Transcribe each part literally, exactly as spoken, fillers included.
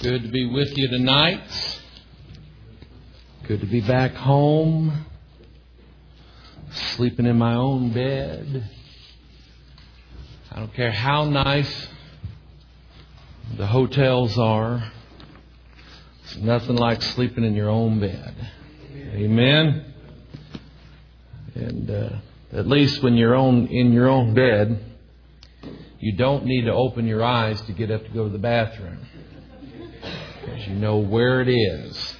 Good to be with you tonight. Good to be back home, sleeping in my own bed. I don't care how nice the hotels are. It's nothing like sleeping in your own bed. Amen. And uh, at least when you're on in your own bed, you don't need to open your eyes to get up to go to the bathroom, because you know where it is.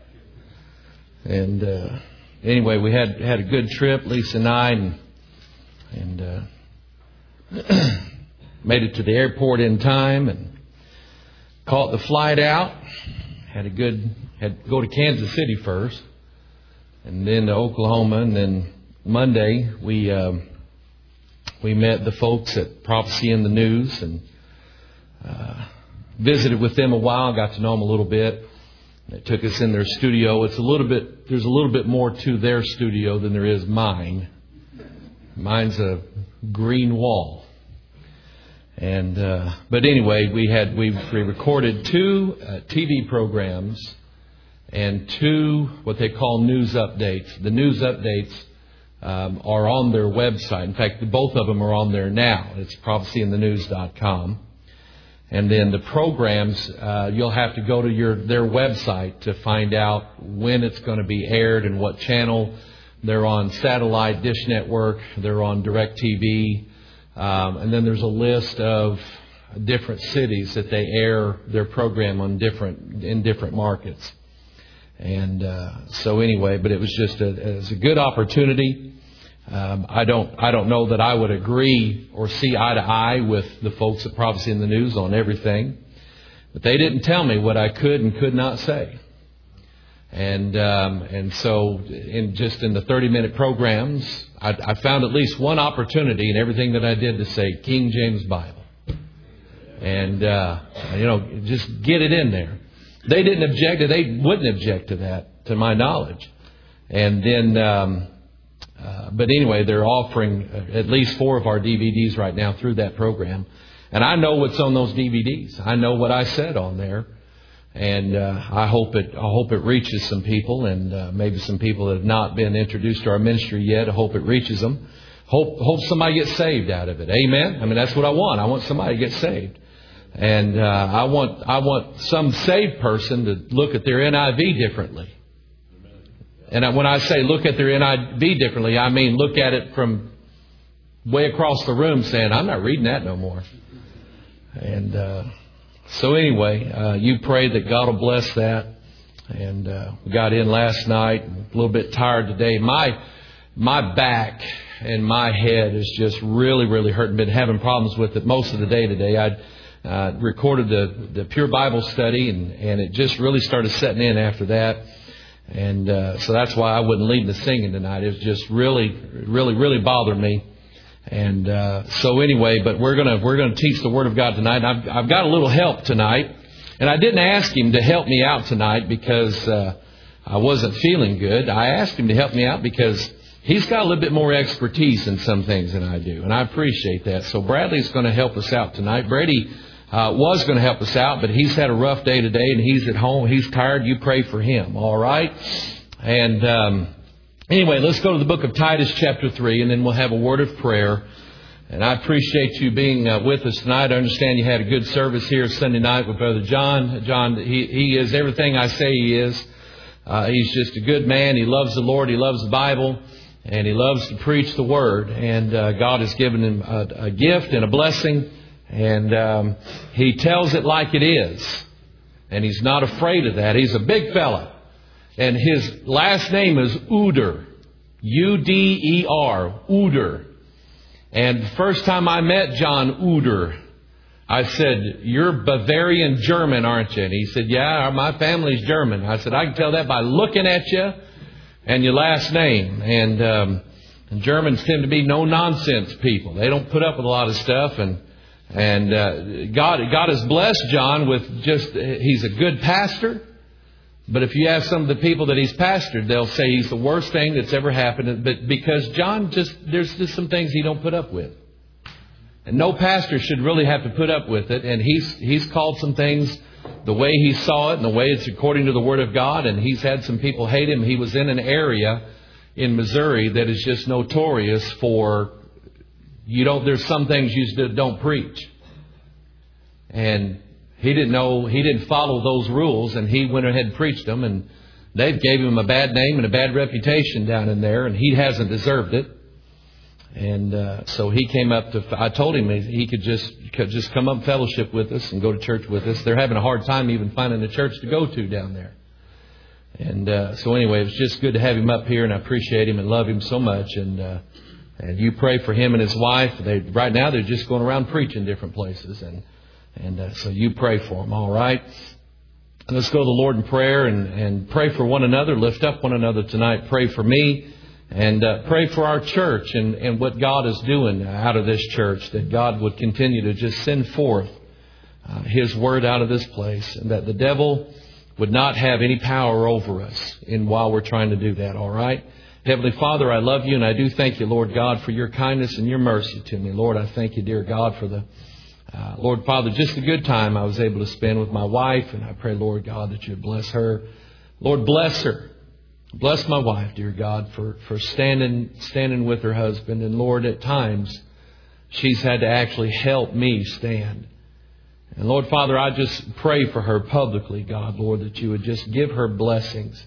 And uh, anyway, we had had a good trip, Lisa and I, and, and uh, made it to the airport in time and caught the flight out. Had a good had to go to Kansas City first, and then to Oklahoma, and then Monday we uh, we met the folks at Prophecy in the News and uh, visited with them a while. Got to know them a little bit. They took us in their studio. It's a little bit. There's a little bit more to their studio than there is mine. Mine's a green wall. And uh, but anyway, we had we, we recorded two uh, T V programs and two what they call news updates. The news updates um, are on their website. In fact, both of them are on there now. It's prophecy in the news dot com. And then the programs, uh, you'll have to go to your their website to find out when it's going to be aired and what channel. They're on satellite, Dish Network. They're on DirecTV. Um, and then there's a list of different cities that they air their program on different in different markets. And uh, so anyway, but it was just a, it was a good opportunity. Um, I don't I don't know that I would agree or see eye to eye with the folks at Prophecy in the News on everything, but they didn't tell me what I could and could not say. And um, and so in just in the thirty minute programs, I, I found at least one opportunity in everything that I did to say King James Bible, and uh, you know just get it in there. They didn't object to they wouldn't object to that, to my knowledge. And then, um, uh, but anyway, they're offering at least four of our D V Ds right now through that program, and I know what's on those D V Ds. I know what I said on there. And uh, I hope it. I hope it reaches some people, and uh, maybe some people that have not been introduced to our ministry yet. I hope it reaches them. Hope hope somebody gets saved out of it. Amen. I mean, that's what I want. I want somebody to get saved, and uh, I want I want some saved person to look at their N I V differently. And when I say look at their N I V differently, I mean look at it from way across the room, saying, "I'm not reading that no more." And. Uh, So anyway, uh, you pray that God will bless that. And uh, we got in last night, a little bit tired today. My my back and my head is just really, really hurting. Been having problems with it most of the day today. I uh, recorded the, the Pure Bible study, and, and it just really started setting in after that. And uh, so that's why I wasn't leading the singing tonight. It was just really, really, really bothered me. And uh, so anyway, but we're gonna we're gonna teach the Word of God tonight. I've I've got a little help tonight, and I didn't ask him to help me out tonight because uh, I wasn't feeling good. I asked him to help me out because he's got a little bit more expertise in some things than I do, and I appreciate that. So Bradley's going to help us out tonight. Brady uh, was going to help us out, but he's had a rough day today, and he's at home. He's tired. You pray for him, all right? And. Um, Anyway, let's go to the book of Titus chapter three, and then we'll have a word of prayer. And I appreciate you being uh, with us tonight. I understand you had a good service here Sunday night with Brother John. John, he, he is everything I say he is. Uh, he's just a good man. He loves the Lord. He loves the Bible. And he loves to preach the Word. And uh, God has given him a, a gift and a blessing. And um, he tells it like it is. And he's not afraid of that. He's a big fella. And his last name is Uder. U D E R. Uder. And the first time I met John Uder, I said, "You're Bavarian German, aren't you?" And he said, "Yeah, my family's German." I said, "I can tell that by looking at you and your last name." And, um, and Germans tend to be no-nonsense people. They don't put up with a lot of stuff. And and uh, God, God has blessed John with just, he's a good pastor. But if you ask some of the people that he's pastored, they'll say he's the worst thing that's ever happened. But because John just, there's just some things he don't put up with. And no pastor should really have to put up with it. And he's he's called some things the way he saw it and the way it's according to the Word of God. And he's had some people hate him. He was in an area in Missouri that is just notorious for, you don't, there's some things you don't preach. And he didn't know, he didn't follow those rules, and he went ahead and preached them, and they gave him a bad name and a bad reputation down in there, and he hasn't deserved it. And uh, so he came up to, I told him he could just could just come up and fellowship with us and go to church with us. They're having a hard time even finding a church to go to down there. And uh, so anyway, it was just good to have him up here, and I appreciate him and love him so much. And uh, and you pray for him and his wife. They right now they're just going around preaching different places, and and uh, so you pray for them. All right. Let's go to the Lord in prayer and, and pray for one another. Lift up one another tonight. Pray for me. And uh, pray for our church and, and what God is doing out of this church, that God would continue to just send forth uh, His Word out of this place, and that the devil would not have any power over us in while we're trying to do that, all right? Heavenly Father, I love you, and I do thank you, Lord God, for your kindness and your mercy to me. Lord, I thank you, dear God, for the, uh, Lord Father, just a good time I was able to spend with my wife, and I pray, Lord God, that you would bless her. Lord, bless her. Bless my wife, dear God, for, for standing standing with her husband. And Lord, at times she's had to actually help me stand. And Lord, Father, I just pray for her publicly, God, Lord, that you would just give her blessings.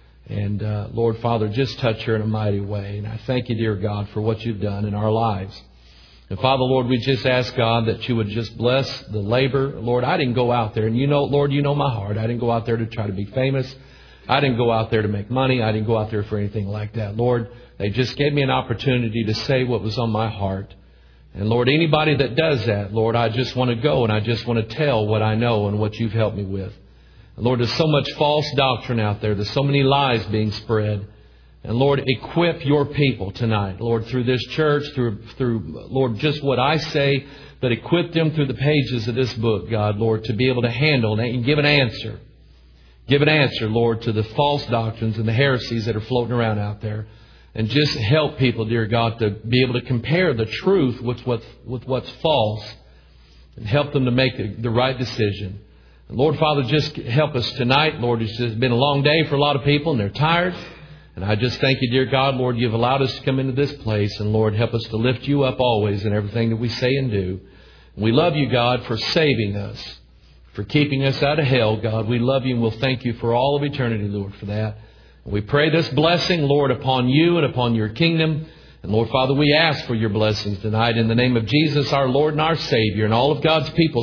And uh, Lord, Father, just touch her in a mighty way. And I thank you, dear God, for what you've done in our lives. And Father, Lord, we just ask, God, that you would just bless the labor. Lord, I didn't go out there. And you know, Lord, you know my heart. I didn't go out there to try to be famous. I didn't go out there to make money. I didn't go out there for anything like that. Lord, they just gave me an opportunity to say what was on my heart. And Lord, anybody that does that, Lord, I just want to go and I just want to tell what I know and what you've helped me with. And Lord, there's so much false doctrine out there. There's so many lies being spread. And Lord, equip your people tonight, Lord, through this church, through, through Lord, just what I say, but equip them through the pages of this book, God, Lord, to be able to handle and give an answer. Give an answer, Lord, to the false doctrines and the heresies that are floating around out there. And just help people, dear God, to be able to compare the truth with what's, with what's false. And help them to make the right decision. And Lord, Father, just help us tonight. Lord, it's just been a long day for a lot of people and they're tired. And I just thank you, dear God, Lord, you've allowed us to come into this place. And Lord, help us to lift you up always in everything that we say and do. And we love you, God, for saving us. For keeping us out of hell, God. We love you and we'll thank you for all of eternity, Lord, for that. And we pray this blessing, Lord, upon you and upon your kingdom. And Lord, Father, we ask for your blessings tonight in the name of Jesus, our Lord and our Savior. And all of God's people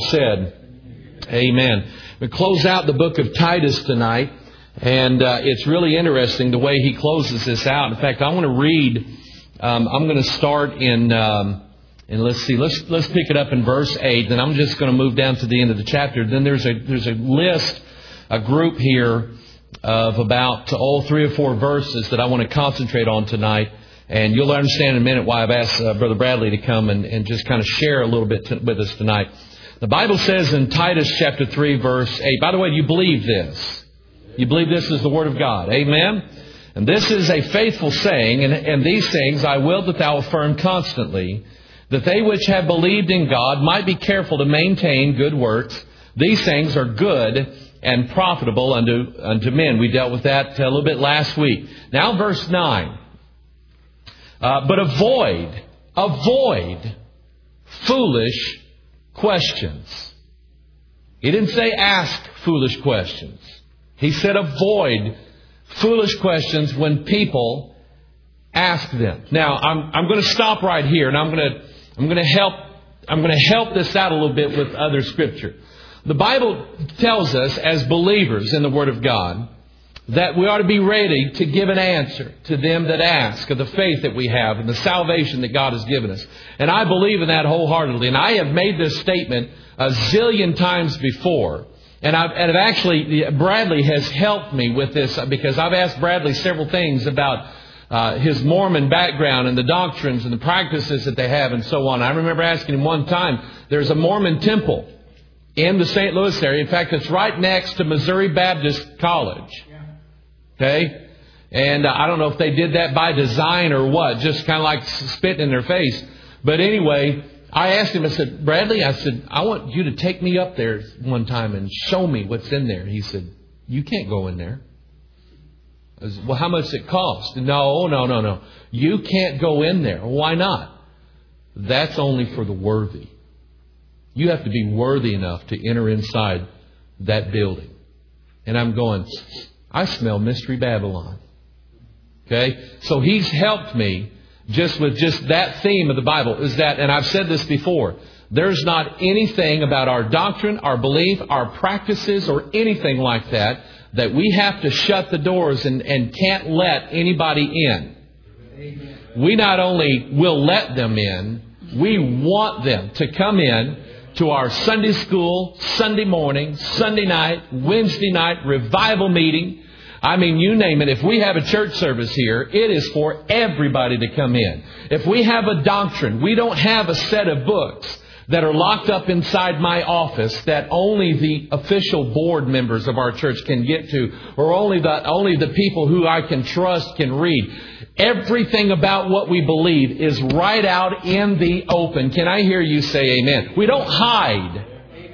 said, Amen. We close out the book of Titus tonight. And uh, it's really interesting the way he closes this out. In fact, I want to read, um, I'm going to start in... Um, And let's see, let's let's pick it up in verse eight. Then I'm just going to move down to the end of the chapter. Then there's a there's a list, a group here of about all three or four verses that I want to concentrate on tonight. And you'll understand in a minute why I've asked uh, Brother Bradley to come and, and just kind of share a little bit to, with us tonight. The Bible says in Titus chapter three, verse eight. By the way, do you believe this? You believe this is the Word of God? Amen? And this is a faithful saying, and, and these things I will that thou affirm constantly, that they which have believed in God might be careful to maintain good works. These things are good and profitable unto, unto men. We dealt with that a little bit last week. Now verse nine. Uh, but avoid, avoid foolish questions. He didn't say ask foolish questions. He said avoid foolish questions when people ask them. Now, I'm, I'm going to stop right here, and I'm going to I'm going to help I'm going to help this out a little bit with other scripture. The Bible tells us as believers in the Word of God that we ought to be ready to give an answer to them that ask of the faith that we have and the salvation that God has given us. And I believe in that wholeheartedly. And I have made this statement a zillion times before. And I've, and I've actually, Bradley has helped me with this because I've asked Bradley several things about Uh, his Mormon background and the doctrines and the practices that they have and so on. I remember asking him one time, there's a Mormon temple in the Saint Louis area. In fact, it's right next to Missouri Baptist College. Okay? And uh, I don't know if they did that by design or what, just kind of like spitting in their face. But anyway, I asked him, I said, Bradley, I said, I want you to take me up there one time and show me what's in there. He said, you can't go in there. I said, well, how much does it cost? No, no, no, no. You can't go in there. Why not? That's only for the worthy. You have to be worthy enough to enter inside that building. And I'm going, I smell Mystery Babylon. Okay? So he's helped me just with just that theme of the Bible is that, and I've said this before, there's not anything about our doctrine, our belief, our practices, or anything like that that we have to shut the doors and, and can't let anybody in. Amen. We not only will let them in, we want them to come in to our Sunday school, Sunday morning, Sunday night, Wednesday night, revival meeting. I mean, you name it. If we have a church service here, it is for everybody to come in. If we have a doctrine, we don't have a set of books that are locked up inside my office that only the official board members of our church can get to, or only the, only the people who I can trust can read. Everything about what we believe is right out in the open. Can I hear you say amen? We don't hide.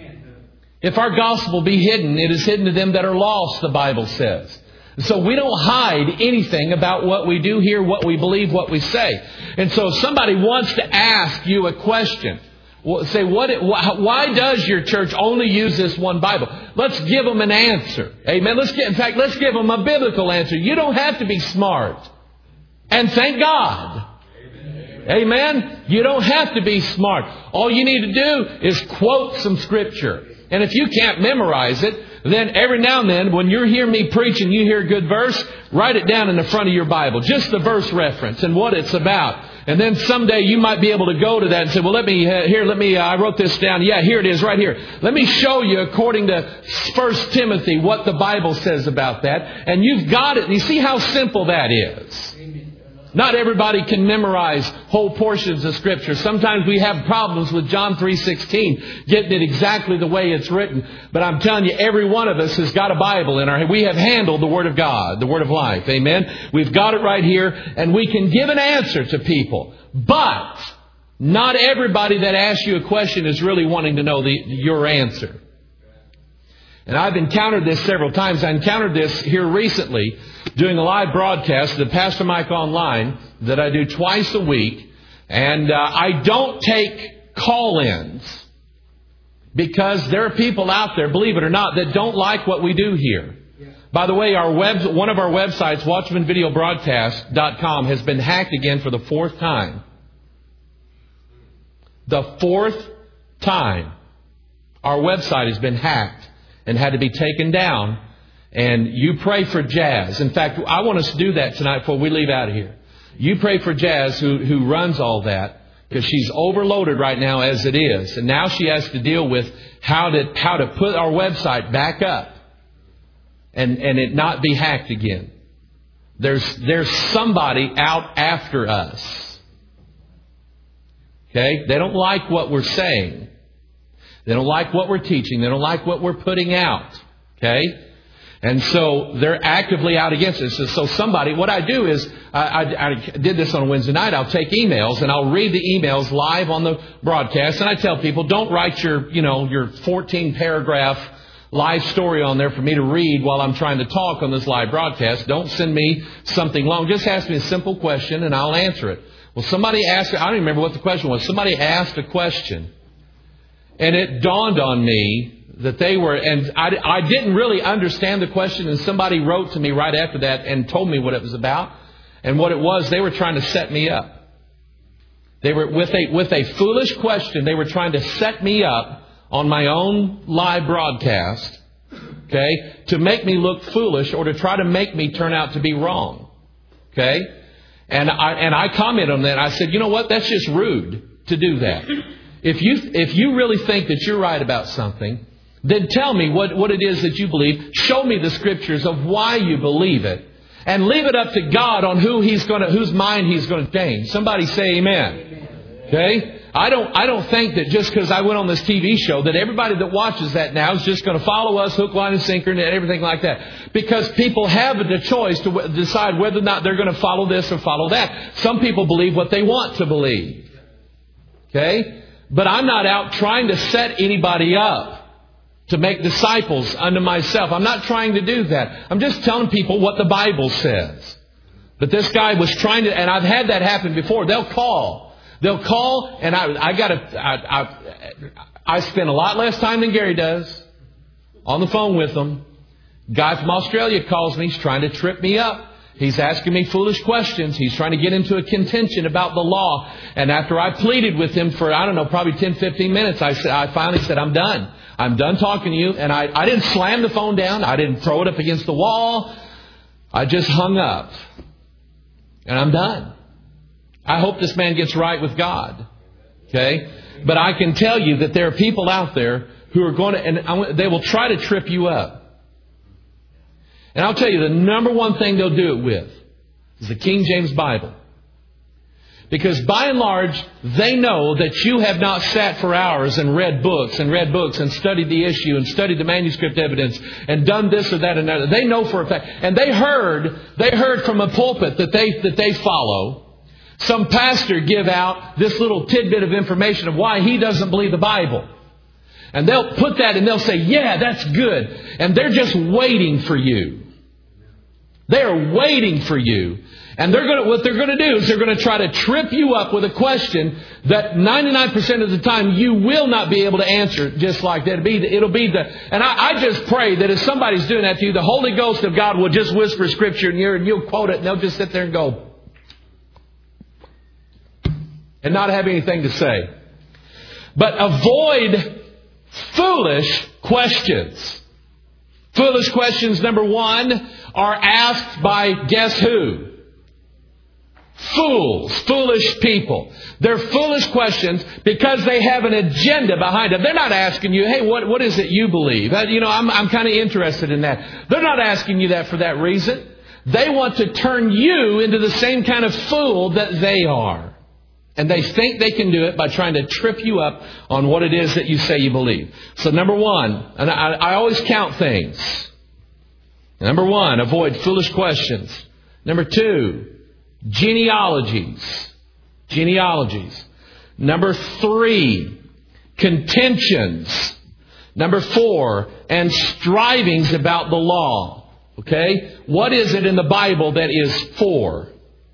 If our gospel be hidden, it is hidden to them that are lost, the Bible says. So we don't hide anything about what we do here, what we believe, what we say. And so if somebody wants to ask you a question, say, what? Why does your church only use this one Bible? Let's give them an answer. Amen. Let's get, in fact, let's give them a biblical answer. You don't have to be smart. And thank God. Amen. Amen. You don't have to be smart. All you need to do is quote some scripture. And if you can't memorize it, then every now and then when you hear me preach and you hear a good verse, write it down in the front of your Bible. Just the verse reference and what it's about. And then someday you might be able to go to that and say, well, let me, uh, here, let me, uh, I wrote this down. Yeah, here it is right here. Let me show you according to First Timothy what the Bible says about that. And you've got it. You see how simple that is. Not everybody can memorize whole portions of Scripture. Sometimes we have problems with John three sixteen, getting it exactly the way it's written. But I'm telling you, every one of us has got a Bible in our hand. We have handled the Word of God, the Word of life. Amen? We've got it right here, and we can give an answer to people. But not everybody that asks you a question is really wanting to know the, your answer. And I've encountered this several times. I encountered this here recently doing a live broadcast, the Pastor Mike Online, that I do twice a week. And uh, I don't take call-ins because there are people out there, believe it or not, that don't like what we do here. Yeah. By the way, our web, one of our websites, watchman video broadcast dot com, has been hacked again for the fourth time. The fourth time our website has been hacked and had to be taken down. And you pray for Jazz. In fact, I want us to do that tonight before we leave out of here. You pray for Jazz, who, who runs all that, because she's overloaded right now as it is. And now she has to deal with how to, how to put our website back up and, and it not be hacked again. There's, there's somebody out after us. Okay? They don't like what we're saying. They don't like what we're teaching. They don't like what we're putting out. Okay? And so they're actively out against it. So, so somebody, what I do is, I, I, I did this on Wednesday night. I'll take emails and I'll read the emails live on the broadcast. And I tell people, don't write your, you know, your fourteen paragraph live story on there for me to read while I'm trying to talk on this live broadcast. Don't send me something long. Just ask me a simple question and I'll answer it. Well, somebody asked, I don't even remember what the question was. Somebody asked a question. And it dawned on me that they were, and I, I didn't really understand the question, and somebody wrote to me right after that and told me what it was about. And what it was, they were trying to set me up. They were, with a, with a foolish question, they were trying to set me up on my own live broadcast, okay, to make me look foolish or to try to make me turn out to be wrong. Okay? And I, and I commented on that. I said, you know what? That's just rude to do that. If you, if you really think that you're right about something, then tell me what, what it is that you believe. Show me the scriptures of why you believe it. And leave it up to God on who He's going to, whose mind He's going to change. Somebody say amen. Amen. Okay? I don't, I don't think that just because I went on this T V show that everybody that watches that now is just going to follow us hook, line, and sinker and everything like that. Because people have the choice to decide whether or not they're going to follow this or follow that. Some people believe what they want to believe. Okay? But I'm not out trying to set anybody up to make disciples unto myself. I'm not trying to do that. I'm just telling people what the Bible says. But this guy was trying to, and I've had that happen before. They'll call. They'll call, and I, I got to, I, I, I spend a lot less time than Gary does on the phone with them. Guy from Australia calls me. He's trying to trip me up. He's asking me foolish questions. He's trying to get into a contention about the law. And after I pleaded with him for, I don't know, probably ten, fifteen minutes, I said, I finally said, I'm done. I'm done talking to you. And I, I didn't slam the phone down. I didn't throw it up against the wall. I just hung up. And I'm done. I hope this man gets right with God. Okay? But I can tell you that there are people out there who are going to, and they will try to trip you up. And I'll tell you, the number one thing they'll do it with is the King James Bible. Because by and large, they know that you have not sat for hours and read books and read books and studied the issue and studied the manuscript evidence and done this or that and that. They know for a fact. And they heard, they heard from a pulpit that they, that they follow, some pastor give out this little tidbit of information of why he doesn't believe the Bible. And they'll put that and they'll say, yeah, that's good. And they're just waiting for you. They are waiting for you. And they're going to, what they're going to do is they're going to try to trip you up with a question that ninety-nine percent of the time you will not be able to answer just like that. It'll be the, it'll be the, and I, I just pray that if somebody's doing that to you, the Holy Ghost of God will just whisper Scripture in your ear and you'll quote it and they'll just sit there and go and not have anything to say. But avoid foolish questions. Foolish questions, number one, are asked by guess who? Fools, foolish people. They're foolish questions because they have an agenda behind them. They're not asking you, hey, what, what is it you believe? You know, I'm, I'm kind of interested in that. They're not asking you that for that reason. They want to turn you into the same kind of fool that they are. And they think they can do it by trying to trip you up on what it is that you say you believe. So number one, and I, I always count things. Number one, avoid foolish questions. Number two, genealogies. Genealogies. Number three, contentions. Number four, and strivings about the law. Okay? What is it in the Bible that is for?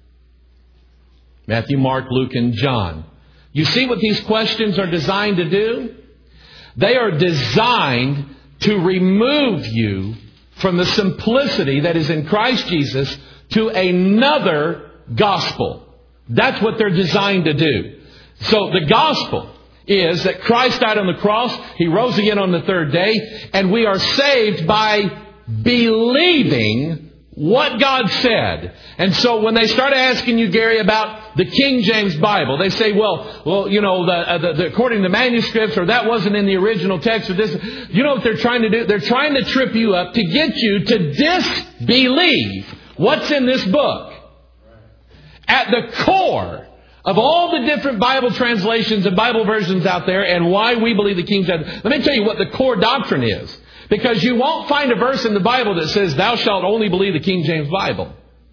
Matthew, Mark, Luke, and John. You see what these questions are designed to do? They are designed to remove you from the simplicity that is in Christ Jesus to another gospel. That's what they're designed to do. So the gospel is that Christ died on the cross, He rose again on the third day, and we are saved by believing what God said. And so when they start asking you, Gary, about the King James Bible, they say, well, well, you know, the, uh, the, the, according to manuscripts, or that wasn't in the original text, or this. You know what they're trying to do? They're trying to trip you up to get you to disbelieve what's in this book. At the core of all the different Bible translations and Bible versions out there and why we believe the King James. Let me tell you what the core doctrine is. Because you won't find a verse in the Bible that says, thou shalt only believe the King James Bible.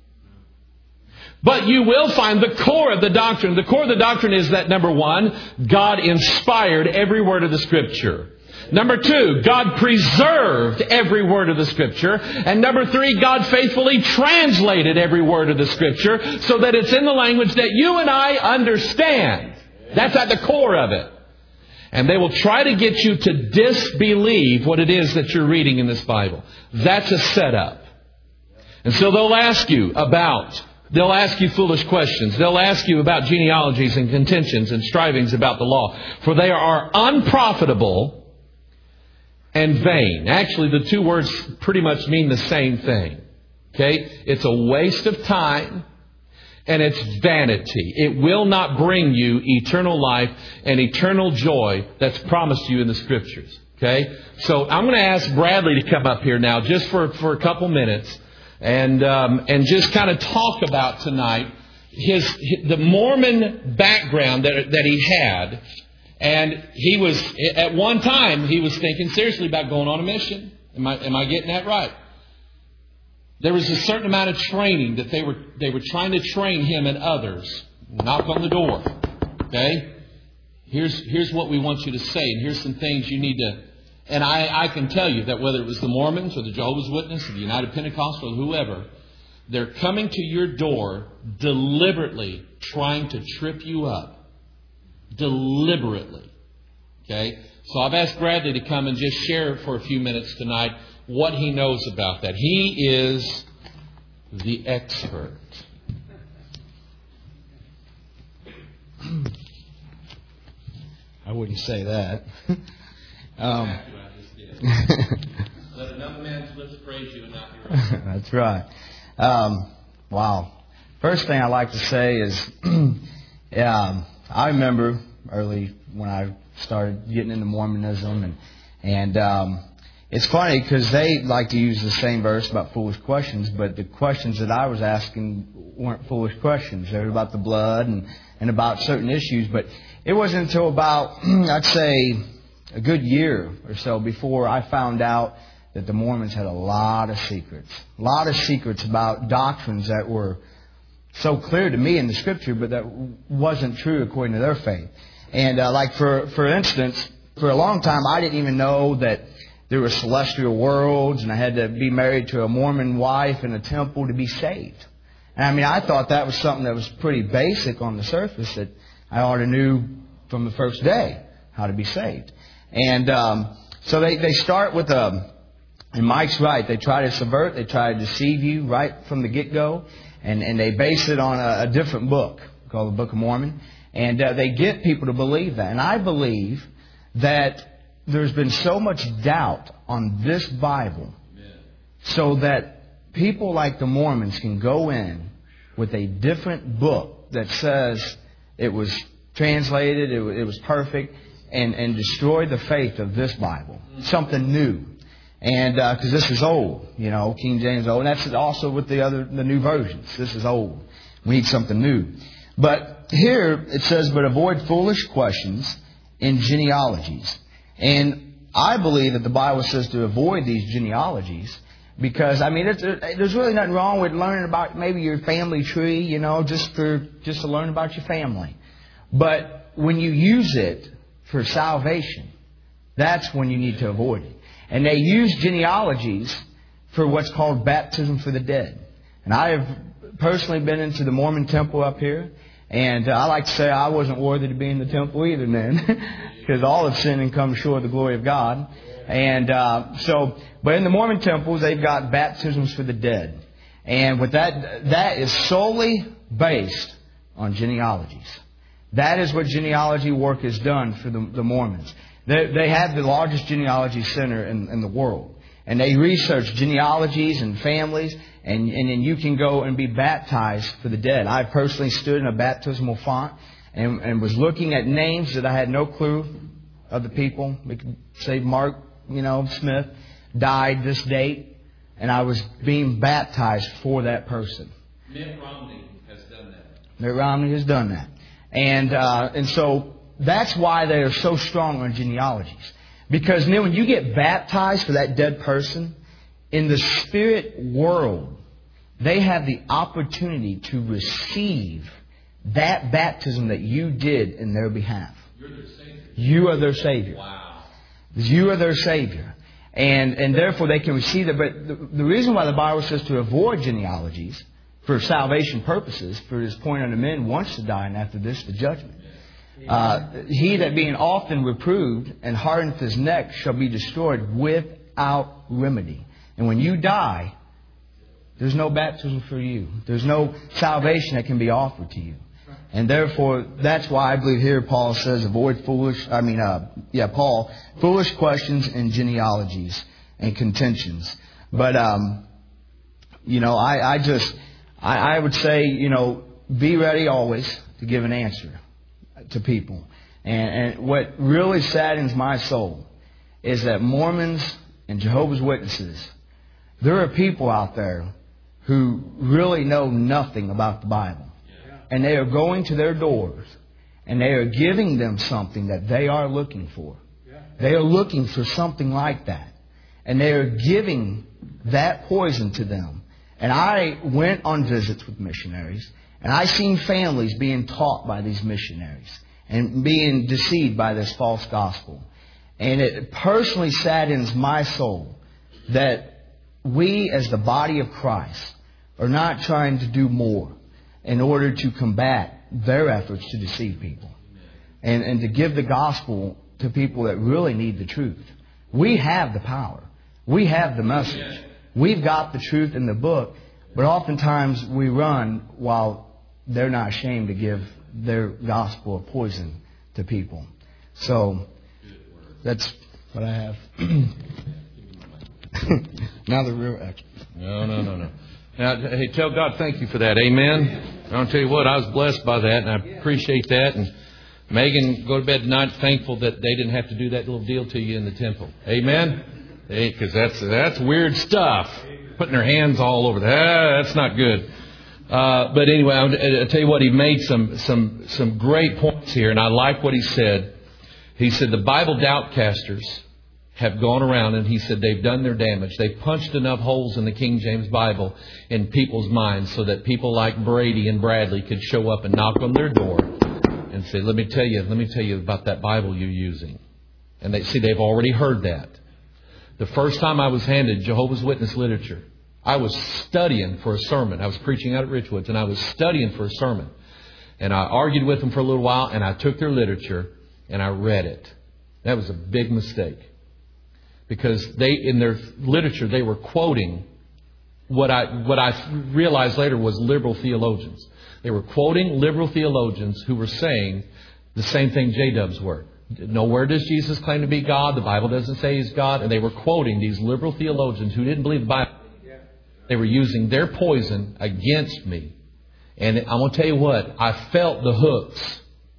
But you will find the core of the doctrine. The core of the doctrine is that, number one, God inspired every word of the Scripture. Number two, God preserved every word of the Scripture. And number three, God faithfully translated every word of the Scripture so that it's in the language that you and I understand. That's at the core of it. And they will try to get you to disbelieve what it is that you're reading in this Bible. That's a setup. And so they'll ask you about, they'll ask you foolish questions. They'll ask you about genealogies and contentions and strivings about the law. For they are unprofitable and vain. Actually, the two words pretty much mean the same thing. Okay? It's a waste of time. And it's vanity. It will not bring you eternal life and eternal joy that's promised you in the Scriptures. Okay? So I'm going to ask Bradley to come up here now just for, for a couple minutes and um, and just kind of talk about tonight his, his the Mormon background that that he had. And he was, at one time, he was thinking seriously about going on a mission. Am I, am I getting that right? There was a certain amount of training that they were they were trying to train him and others. Knock on the door. Okay? Here's, here's what we want you to say, and here's some things you need to... And I, I can tell you that whether it was the Mormons or the Jehovah's Witnesses or the United Pentecostal or whoever, they're coming to your door deliberately trying to trip you up. Deliberately. Okay? So I've asked Bradley to come and just share for a few minutes tonight what he knows about that. He is the expert. I wouldn't say that. um, Let another man's lips praise you and not your own. That's right. Um, wow. First thing I like to say is, um, I remember early when I started getting into Mormonism, and and um, it's funny because they like to use the same verse about foolish questions, but the questions that I was asking weren't foolish questions. They were about the blood and, and about certain issues, but it wasn't until about, I'd say, a good year or so before I found out that the Mormons had a lot of secrets. A lot of secrets about doctrines that were so clear to me in the Scripture, but that wasn't true according to their faith. And uh, like, for, for instance, for a long time, I didn't even know that there were celestial worlds, and I had to be married to a Mormon wife in a temple to be saved. And I mean, I thought that was something that was pretty basic on the surface, that I already knew from the first day how to be saved. And um, so they, they start with a, and Mike's right, they try to subvert, they try to deceive you right from the get-go, and, and they base it on a, a different book called the Book of Mormon. And uh, they get people to believe that. And I believe that there's been so much doubt on this Bible so that people like the Mormons can go in with a different book that says it was translated, it, it was perfect, and, and destroy the faith of this Bible. Something new. And because uh, this is old, you know, King James is old. And that's also with the other, the new versions. This is old. We need something new. But here it says, but avoid foolish questions in genealogies. And I believe that the Bible says to avoid these genealogies because, I mean, it's, it, there's really nothing wrong with learning about maybe your family tree, you know, just for just to learn about your family. But when you use it for salvation, that's when you need to avoid it. And they use genealogies for what's called baptism for the dead. And I have personally been into the Mormon temple up here. And uh, I like to say I wasn't worthy to be in the temple either then. Because all have sinned and come short of the glory of God. And uh, so, but in the Mormon temples, they've got baptisms for the dead. And with that, that is solely based on genealogies. That is what genealogy work has done for the, the Mormons. They, they have the largest genealogy center in, in the world. And they research genealogies and families. And, and then you can go and be baptized for the dead. I personally stood in a baptismal font and, and was looking at names that I had no clue of the people. We could say Mark, you know, Smith died this date. And I was being baptized for that person. Mitt Romney has done that. Mitt Romney has done that. And, uh, and so that's why they are so strong on genealogies. Because when you get baptized for that dead person, in the spirit world, they have the opportunity to receive that baptism that you did in their behalf. You're their Savior. You are their Savior. Wow. You are their Savior. And and therefore they can receive it. But the, the reason why the Bible says to avoid genealogies for salvation purposes, for His point unto men once to die, and after this the judgment. Uh, he that being often reproved and hardeneth his neck shall be destroyed without remedy. And when you die, there's no baptism for you. There's no salvation that can be offered to you. And therefore, that's why I believe here Paul says avoid foolish, I mean, uh, yeah, Paul, foolish questions and genealogies and contentions. But, um, you know, I, I just, I, I would say, you know, be ready always to give an answer to people. And, and what really saddens my soul is that Mormons and Jehovah's Witnesses, there are people out there who really know nothing about the Bible. And they are going to their doors and they are giving them something that they are looking for. They are looking for something like that. And they are giving that poison to them. And I went on visits with missionaries and I seen families being taught by these missionaries. and being deceived by this false gospel. And it personally saddens my soul that we as the body of Christ are not trying to do more in order to combat their efforts to deceive people. And, and to give the gospel to people that really need the truth. We have the power. We have the message. We've got the truth in the book. But oftentimes we run while they're not ashamed to give their gospel of poison to people. So that's what I have. Now the real action. No, no, no, no. Now, hey, tell God thank you for that. Amen. I'll tell you what, I was blessed by that, and I appreciate that. And Megan, go to bed tonight thankful that they didn't have to do that little deal to you in the temple. Amen? Because hey, that's that's weird stuff. Putting their hands all over that. Ah, that's not good. Uh, but anyway, I'll, I'll tell you what, he made some, some, some great points here, and I like what he said. He said the Bible doubtcasters have gone around, and he said they've done their damage. They've punched enough holes in the King James Bible in people's minds so that people like Brady and Bradley could show up and knock on their door and say, let me tell you, let me tell you about that Bible you're using. And they see they've already heard that. The first time I was handed Jehovah's Witness literature, I was studying for a sermon. I was preaching out at Richwoods, and I was studying for a sermon. And I argued with them for a little while, and I took their literature and I read it. That was a big mistake. Because they, in their literature, they were quoting what I what I realized later was liberal theologians. They were quoting liberal theologians who were saying the same thing J-dubs were. Nowhere does Jesus claim to be God. The Bible doesn't say He's God. And they were quoting these liberal theologians who didn't believe the Bible. They were using their poison against me. And I'm going to tell you what, I felt the hooks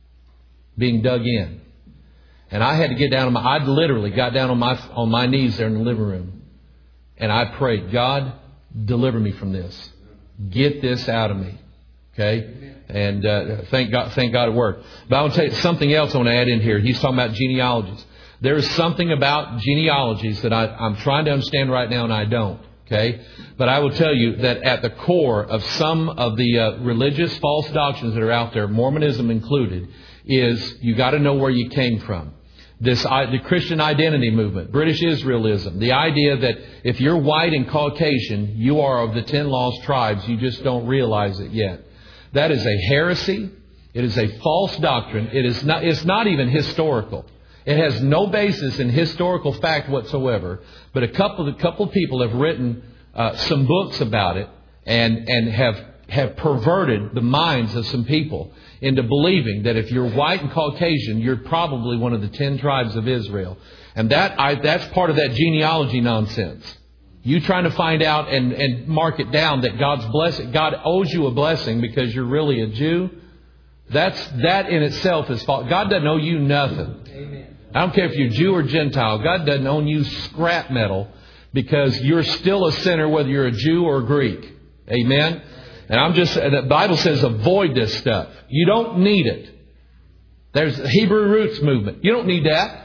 being dug in. And I had to get down on my, I literally got down on my, on my knees there in the living room. And I prayed, God, deliver me from this. Get this out of me. Okay? And uh, thank God, thank God it worked. But I want to tell you something else I want to add in here. He's talking about genealogies. There is something about genealogies that I, I'm trying to understand right now and I don't. Okay? But I will tell you that at the core of some of the uh, religious false doctrines that are out there, Mormonism included, is you got to know where you came from. This uh, the Christian identity movement, British Israelism, the idea that if you're white and Caucasian, you are of the ten lost tribes. You just don't realize it yet. That is a heresy. It is a false doctrine. It is not. It's not even historical. It has no basis in historical fact whatsoever. But a couple, a couple of people have written uh, some books about it and and have have perverted the minds of some people into believing that if you're white and Caucasian, you're probably one of the ten tribes of Israel. And that I, that's part of that genealogy nonsense. You trying to find out and, and mark it down that God's blessing, God owes you a blessing because you're really a Jew. That's that in itself is false. God doesn't owe you nothing. Amen. I don't care if you're Jew or Gentile. God doesn't owe you scrap metal because you're still a sinner whether you're a Jew or a Greek. Amen. And I'm just, the Bible says avoid this stuff. You don't need it. There's the Hebrew roots movement. You don't need that.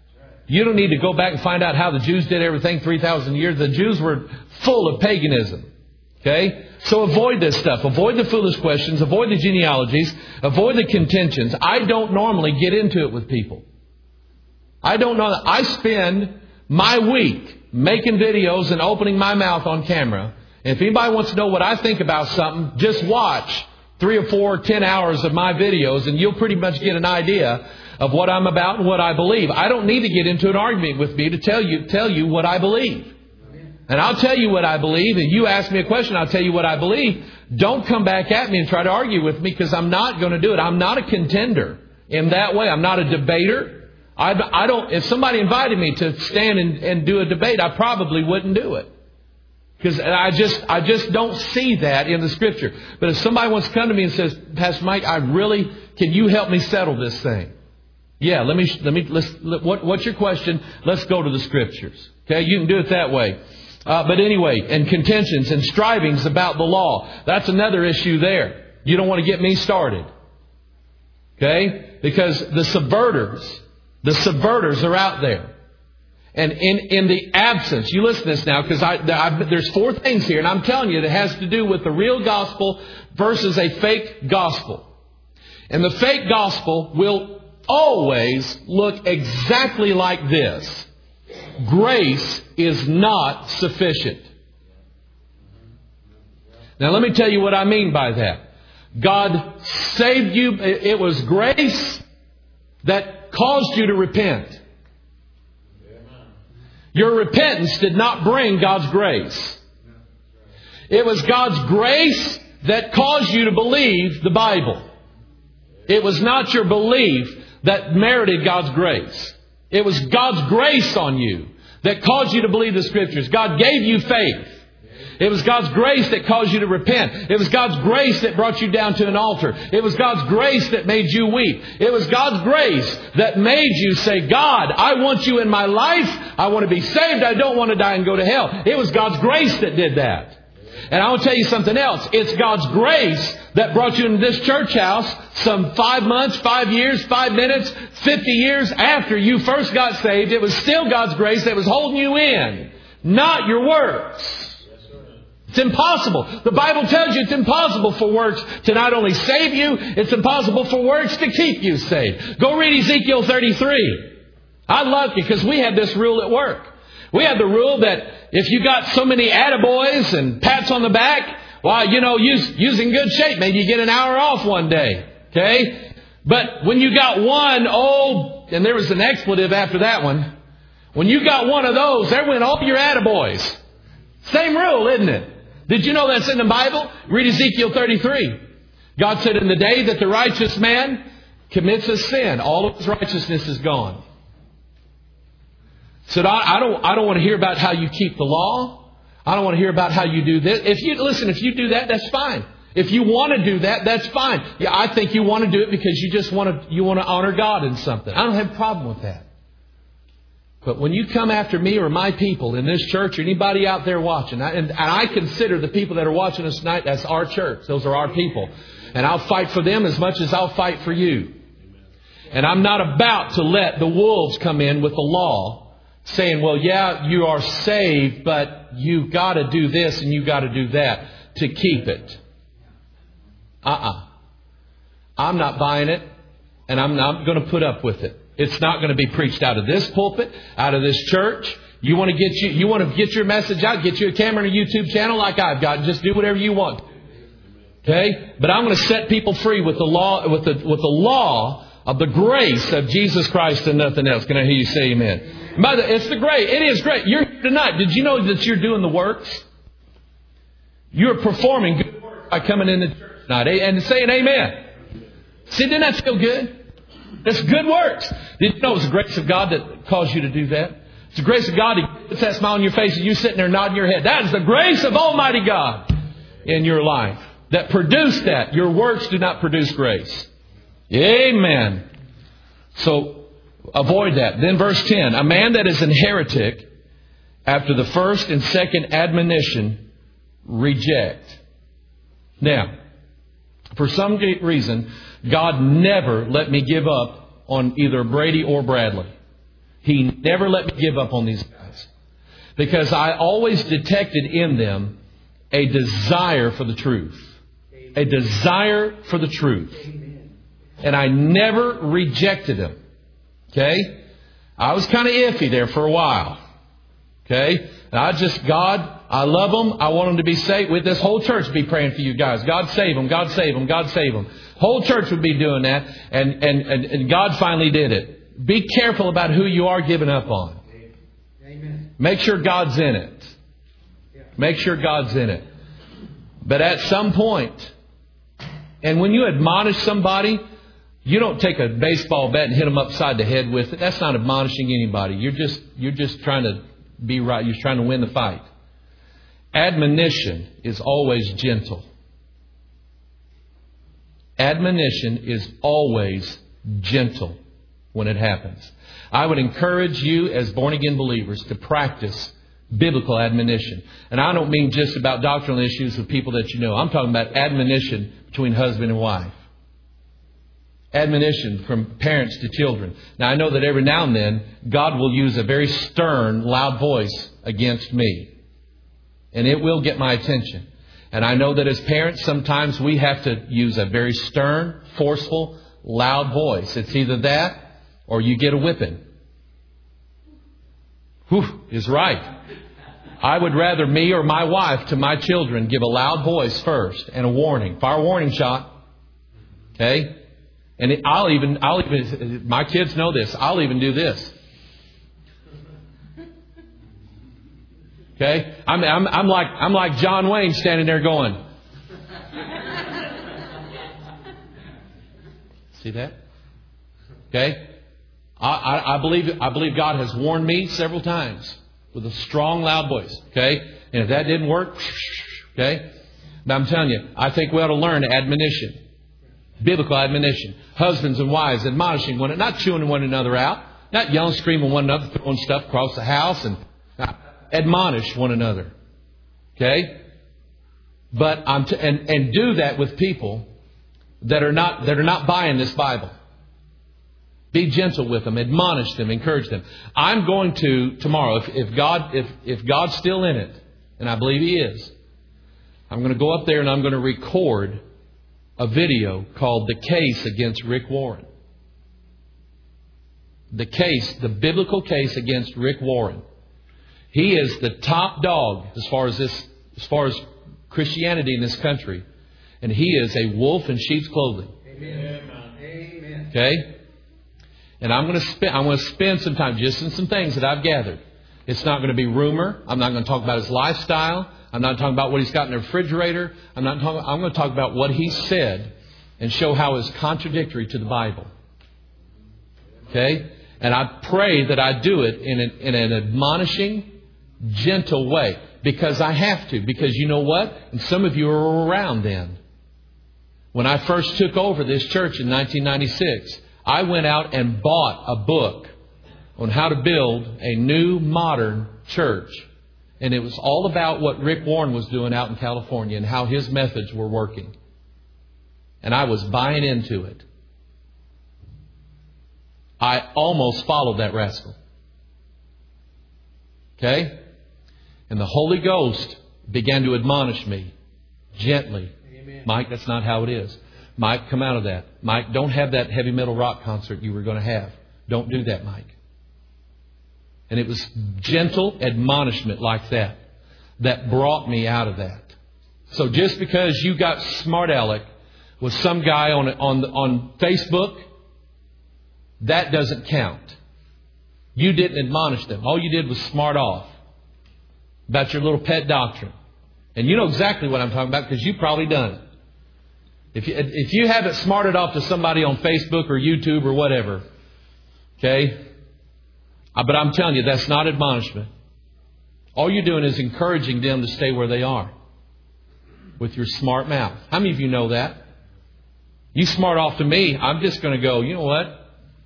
You don't need to go back and find out how the Jews did everything three thousand years. The Jews were full of paganism. Okay? So avoid this stuff. Avoid the foolish questions. Avoid the genealogies. Avoid the contentions. I don't normally get into it with people. I don't know that. I spend my week making videos and opening my mouth on camera. And if anybody wants to know what I think about something, just watch three or four, ten hours of my videos and you'll pretty much get an idea of what I'm about and what I believe. I don't need to get into an argument with me to tell you, tell you what I believe. And I'll tell you what I believe. And you ask me a question, I'll tell you what I believe. Don't come back at me and try to argue with me because I'm not going to do it. I'm not a contender in that way. I'm not a debater. I, I don't. If somebody invited me to stand and, and do a debate, I probably wouldn't do it. Because I just, I just don't see that in the Scripture. But if somebody wants to come to me and says, Pastor Mike, I really, can you help me settle this thing? Yeah, let me, let me, let's, let, what, what's your question? Let's go to the Scriptures. Okay, you can do it that way. Uh, but anyway, and contentions and strivings about the law. That's another issue there. You don't want to get me started. Okay? Because the subverters, the subverters are out there. And in, in the absence, you listen to this now, because I, I, there's four things here, and I'm telling you that has to do with the real gospel versus a fake gospel. And the fake gospel will always look exactly like this. Grace is not sufficient. Now let me tell you what I mean by that. God saved you. It was grace that caused you to repent. Your repentance did not bring God's grace. It was God's grace that caused you to believe the Bible. It was not your belief that merited God's grace. It was God's grace on you that caused you to believe the Scriptures. God gave you faith. It was God's grace that caused you to repent. It was God's grace that brought you down to an altar. It was God's grace that made you weep. It was God's grace that made you say, God, I want you in my life. I want to be saved. I don't want to die and go to hell. It was God's grace that did that. And I will tell you something else. It's God's grace that brought you into this church house some five months, five years, five minutes, fifty years after you first got saved. It was still God's grace that was holding you in, not your works. It's impossible. The Bible tells you it's impossible for works to not only save you, it's impossible for works to keep you saved. Go read Ezekiel thirty-three. I love it because we had this rule at work. We had the rule that if you got so many attaboys and pats on the back, well, you know, use, use in good shape. Maybe you get an hour off one day. Okay? But when you got one, oh, and there was an expletive after that one. When you got one of those, there went all your attaboys. Same rule, isn't it? Did you know that's in the Bible? Read Ezekiel thirty-three. God said, in the day that the righteous man commits a sin, all of his righteousness is gone. Said, I, I don't, I don't want to hear about how you keep the law. I don't want to hear about how you do this. If you listen, if you do that, that's fine. If you want to do that, that's fine. Yeah, I think you want to do it because you just want to, you want to honor God in something. I don't have a problem with that. But when you come after me or my people in this church or anybody out there watching, and, and I consider the people that are watching us tonight, that's our church. Those are our people. And I'll fight for them as much as I'll fight for you. And I'm not about to let the wolves come in with the law saying, well, yeah, you are saved, but you got to do this and you got to do that to keep it. Uh-uh. I'm not buying it, and I'm not going to put up with it. It's not going to be preached out of this pulpit, out of this church. You want to get you, you want to get your message out, get you a camera and a YouTube channel like I've got, and just do whatever you want. Okay? But I'm going to set people free with the law, with the with the law of the grace of Jesus Christ and nothing else. Can I hear you say amen? By the, it's the grace. It is great. You're here tonight. Did you know that you're doing the works? You're performing good work by coming in the church tonight and saying amen. See, didn't that feel good? It's good works. Did you know it's the grace of God that caused you to do that? It's the grace of God that puts that smile on your face and you sitting there nodding your head. That is the grace of Almighty God in your life that produced that. Your works do not produce grace. Amen. So avoid that. Then verse ten. A man that is an heretic after the first and second admonition reject. Now, for some reason, God never let me give up on either Brady or Bradley. He never let me give up on these guys. Because I always detected in them a desire for the truth. A desire for the truth. And I never rejected them. Okay? I was kind of iffy there for a while. Okay? And I just, God, I love them. I want them to be saved. With this whole church be praying for you guys. God save them. God save them. God save them. Whole church would be doing that. And, and, and, and God finally did it. Be careful about who you are giving up on. Amen. Make sure God's in it. Make sure God's in it. But at some point, and when you admonish somebody, you don't take a baseball bat and hit them upside the head with it. That's not admonishing anybody. You're just, you're just trying to be right. You're trying to win the fight. Admonition is always gentle. Admonition is always gentle when it happens. I would encourage you as born-again believers to practice biblical admonition. And I don't mean just about doctrinal issues with people that you know. I'm talking about admonition between husband and wife. Admonition from parents to children. Now, I know that every now and then, God will use a very stern, loud voice against me. And it will get my attention. And I know that as parents, sometimes we have to use a very stern, forceful, loud voice. It's either that or you get a whipping. Whew, is right. I would rather me or my wife to my children give a loud voice first and a warning. Fire warning shot. Okay? And it, I'll even, I'll even, my kids know this. I'll even do this. Okay? I'm, I'm, I'm like, I'm like John Wayne standing there going. See that? Okay? I, I, I believe, I believe God has warned me several times with a strong, loud voice. Okay? And if that didn't work, okay? But I'm telling you, I think we ought to learn admonition. Biblical admonition. Husbands and wives admonishing one another, not chewing one another out, not yelling, screaming one another, throwing stuff across the house, and admonish one another. Okay? But I'm t- and, and do that with people that are not that are not buying this Bible. Be gentle with them, admonish them, encourage them. I'm going to tomorrow, if, if God if, if God's still in it, and I believe He is, I'm going to go up there and I'm going to record a video called The Case Against Rick Warren. The case, the biblical case against Rick Warren. He is the top dog as far as this, as far as Christianity in this country, and he is a wolf in sheep's clothing. Amen. Amen. Okay, and I'm going to spend, I'm going to spend some time just in some things that I've gathered. It's not going to be rumor. I'm not going to talk about his lifestyle. I'm not talking about what he's got in the refrigerator. I'm not talking. I'm going to talk about what he said and show how it's contradictory to the Bible. Okay, and I pray that I do it in an, in an admonishing, gentle way, because I have to, because you know what? And some of you are around then. When I first took over this church in nineteen ninety-six, I went out and bought a book on how to build a new modern church. And it was all about what Rick Warren was doing out in California and how his methods were working. And I was buying into it. I almost followed that rascal. Okay? And the Holy Ghost began to admonish me gently. Amen. Mike, that's not how it is. Mike, come out of that. Mike, don't have that heavy metal rock concert you were going to have. Don't do that, Mike. And it was gentle admonishment like that that brought me out of that. So just because you got smart aleck with some guy on on on Facebook, that doesn't count. You didn't admonish them. All you did was smart off about your little pet doctrine. And you know exactly what I'm talking about because you've probably done it. If you, if you haven't smarted off to somebody on Facebook or YouTube or whatever, okay? But I'm telling you, that's not admonishment. All you're doing is encouraging them to stay where they are with your smart mouth. How many of you know that? You smart off to me, I'm just going to go, you know what?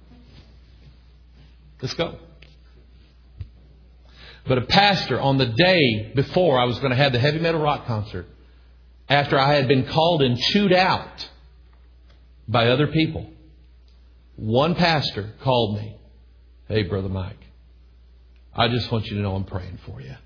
Let's go. But a pastor, on the day before I was going to have the heavy metal rock concert, after I had been called and chewed out by other people, one pastor called me. Hey, Brother Mike, I just want you to know I'm praying for you.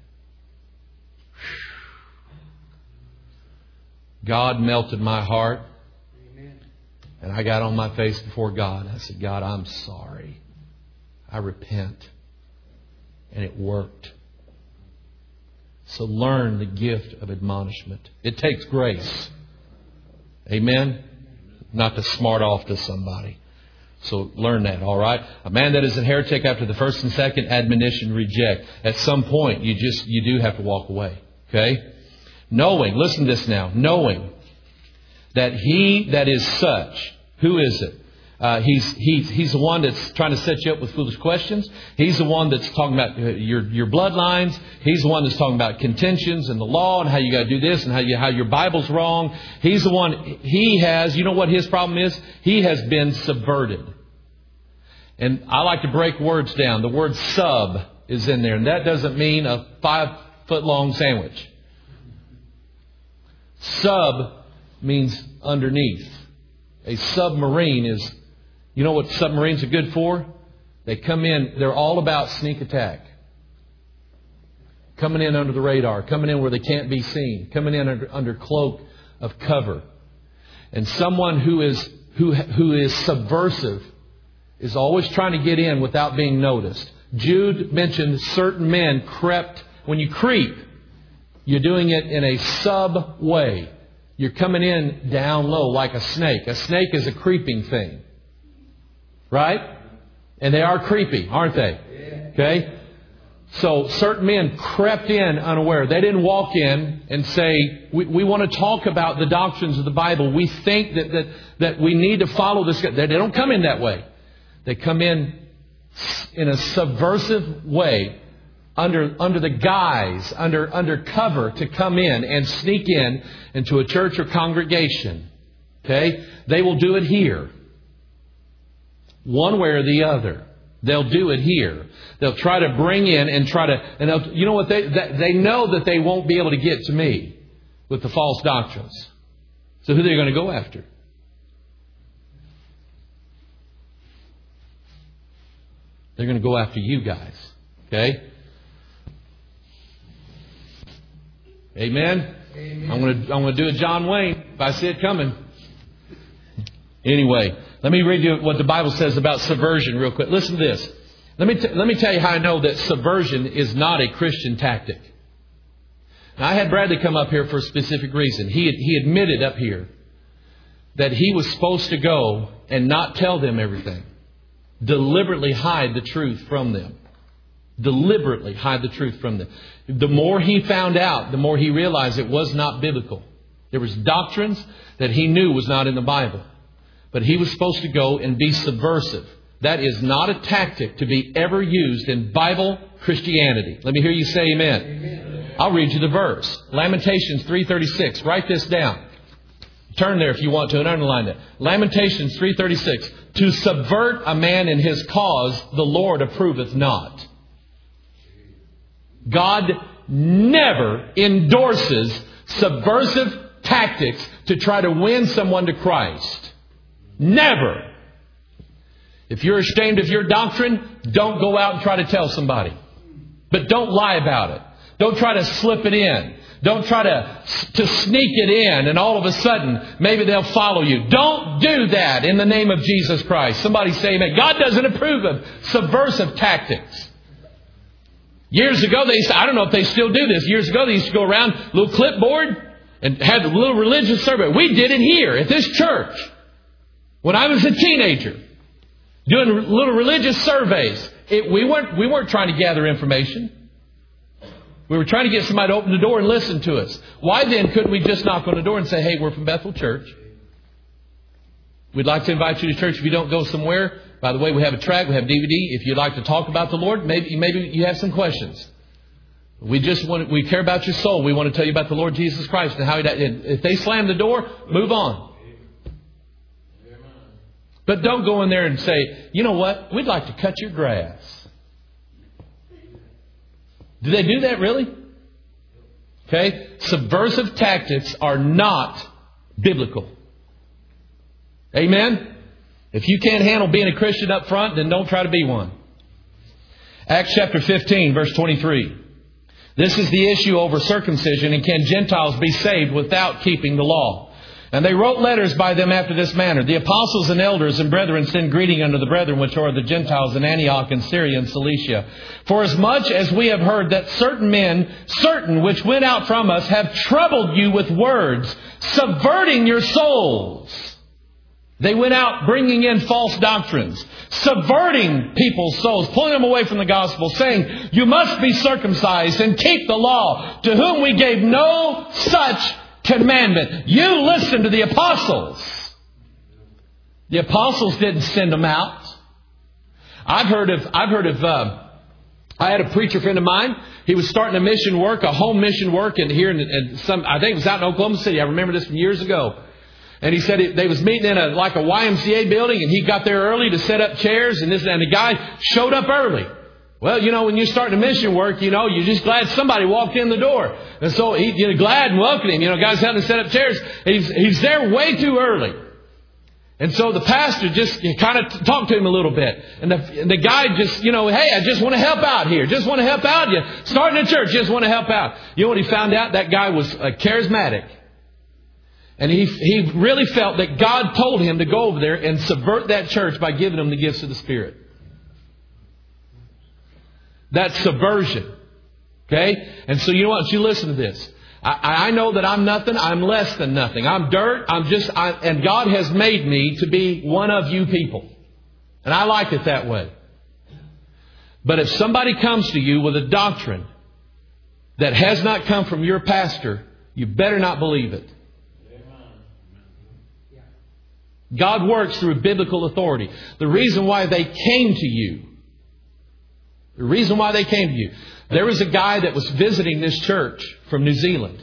God melted my heart. Amen. And I got on my face before God. I said, God, I'm sorry. I repent. And it worked. So learn the gift of admonishment. It takes grace. Amen? Not to smart off to somebody. So learn that, all right? A man that is a heretic after the first and second admonition reject. At some point, you just you do have to walk away. Okay? Knowing, listen to this now, knowing that he that is such, who is it? Uh, he's he's he's the one that's trying to set you up with foolish questions. He's the one that's talking about your your bloodlines. He's the one that's talking about contentions and the law and how you got to do this and how you how your Bible's wrong. He's the one. He has. You know what his problem is? He has been subverted. And I like to break words down. The word "sub" is in there, and that doesn't mean a five foot long sandwich. Sub means underneath. A submarine is. You know what submarines are good for? They come in, they're all about sneak attack. Coming in under the radar, coming in where they can't be seen, coming in under, under cloak of cover. And someone who is who, who is subversive is always trying to get in without being noticed. Jude mentioned certain men crept. When you creep, you're doing it in a sub way. You're coming in down low like a snake. A snake is a creeping thing. Right? And they are creepy, aren't they? Okay? So certain men crept in unaware. They didn't walk in and say, we, we want to talk about the doctrines of the Bible. We think that, that, that we need to follow this. They don't come in that way. They come in in a subversive way, under under the guise, under under cover, to come in and sneak in into a church or congregation. Okay? They will do it here. One way or the other. They'll do it here. They'll try to bring in and try to, and they'll, you know what, they they know that they won't be able to get to me with the false doctrines. So who are they going to go after? They're going to go after you guys. Okay? Amen? Amen. I'm going to I'm going to do a John Wayne if I see it coming. Anyway, let me read you what the Bible says about subversion real quick. Listen to this. Let me t- let me tell you how I know that subversion is not a Christian tactic. Now, I had Bradley come up here for a specific reason. He he admitted up here that he was supposed to go and not tell them everything. Deliberately hide the truth from them. Deliberately hide the truth from them. The more he found out, the more he realized it was not biblical. There was doctrines that he knew was not in the Bible. But he was supposed to go and be subversive. That is not a tactic to be ever used in Bible Christianity. Let me hear you say amen. Amen. I'll read you the verse. Lamentations three thirty-six. Write this down. Turn there if you want to and underline it. Lamentations three thirty-six. To subvert a man in his cause, the Lord approveth not. God never endorses subversive tactics to try to win someone to Christ. Never. If you're ashamed of your doctrine, don't go out and try to tell somebody. But don't lie about it. Don't try to slip it in. Don't try to, to sneak it in and all of a sudden maybe they'll follow you. Don't do that in the name of Jesus Christ. Somebody say amen. God doesn't approve of subversive tactics. Years ago, they used to, I don't know if they still do this. Years ago, they used to go around a little clipboard and have a little religious survey. We did it here at this church when I was a teenager, doing little religious surveys. It, we weren't we weren't trying to gather information. We were trying to get somebody to open the door and listen to us. Why then couldn't we just knock on the door and say, hey, we're from Bethel Church. We'd like to invite you to church if you don't go somewhere. By the way, we have a tract, we have D V D. If you'd like to talk about the Lord, maybe maybe you have some questions. We just want we care about your soul. We want to tell you about the Lord Jesus Christ and how He died. If they slam the door, move on. But don't go in there and say, you know what? We'd like to cut your grass. Do they do that really? Okay. Subversive tactics are not biblical. Amen? If you can't handle being a Christian up front, then don't try to be one. Acts chapter fifteen, verse twenty-three. This is the issue over circumcision, and can Gentiles be saved without keeping the law? And they wrote letters by them after this manner. The apostles and elders and brethren send greeting unto the brethren which are the Gentiles in Antioch and Syria and Cilicia. For as much as we have heard that certain men, certain which went out from us, have troubled you with words, subverting your souls. They went out bringing in false doctrines, subverting people's souls, pulling them away from the gospel, saying, you must be circumcised and keep the law, to whom we gave no such commandment. You listen to the apostles. The apostles didn't send them out. I've heard of, I've heard of, uh, I had a preacher friend of mine. He was starting a mission work, a home mission work, and here in, in some, I think it was out in Oklahoma City. I remember this from years ago. And he said it, they was meeting in a like a Y M C A building, and he got there early to set up chairs, and this and the guy showed up early. Well, you know, when you're starting a mission work, you know, you're just glad somebody walked in the door. And so he, you're glad and welcoming. You know, guys having to set up chairs. He's, he's there way too early. And so the pastor just kind of talked to him a little bit. And the, and the guy just, you know, hey, I just want to help out here. Just want to help out. You starting a church, just want to help out. You know what he found out? That guy was uh, charismatic. And he, he really felt that God told him to go over there and subvert that church by giving them the gifts of the Spirit. That's subversion. Okay? And so you know what? You listen to this. I, I know that I'm nothing. I'm less than nothing. I'm dirt. I'm just, I, and God has made me to be one of you people. And I like it that way. But if somebody comes to you with a doctrine that has not come from your pastor, you better not believe it. God works through biblical authority. The reason why they came to you, the reason why they came to you, there was a guy that was visiting this church from New Zealand.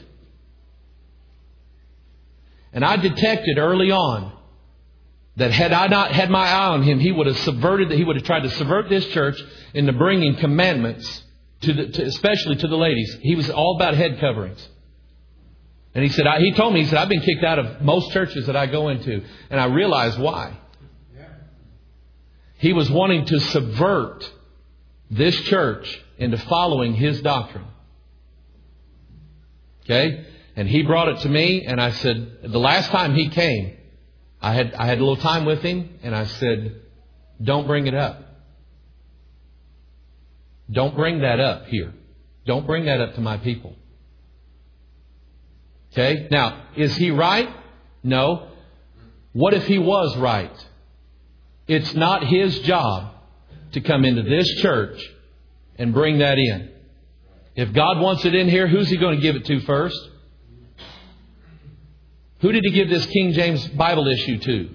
And I detected early on that had I not had my eye on him, he would have subverted, he would have tried to subvert this church into bringing commandments, to the, to, especially to the ladies. He was all about head coverings. And he said, I, he told me, he said, I've been kicked out of most churches that I go into. And I realized why. He was wanting to subvert this church into following his doctrine. Okay? And he brought it to me, and I said, the last time he came, I had I had a little time with him, and I said, don't bring it up. Don't bring that up here. Don't bring that up to my people. Okay? Now, is he right? No. What if he was right? It's not his job to come into this church and bring that in. If God wants it in here, who's He going to give it to first? Who did He give this King James Bible issue to?